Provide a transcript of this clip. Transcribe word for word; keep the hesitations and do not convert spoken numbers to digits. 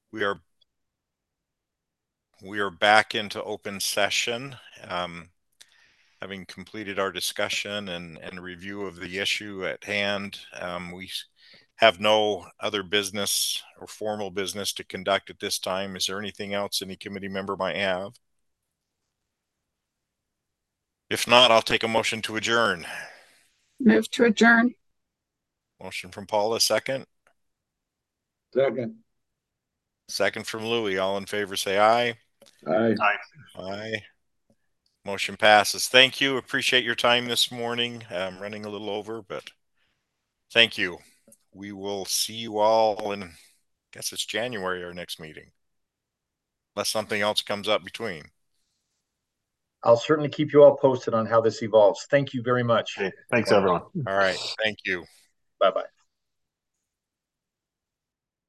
We are we are back into open session. Um, having completed our discussion and, and review of the issue at hand, um, we have no other business or formal business to conduct at this time. Is there anything else any committee member might have? If not, I'll take a motion to adjourn. Move to adjourn. Motion from Paula, second. Second. Second from Louis. All in favor, say aye. Aye. Aye. Motion passes. Thank you. Appreciate your time this morning. I'm running a little over, but thank you. We will see you all in, I guess it's January, our next meeting, unless something else comes up between. I'll certainly keep you all posted on how this evolves. Thank you very much. Okay. Thanks, everyone. All right. Thank you. Bye-bye.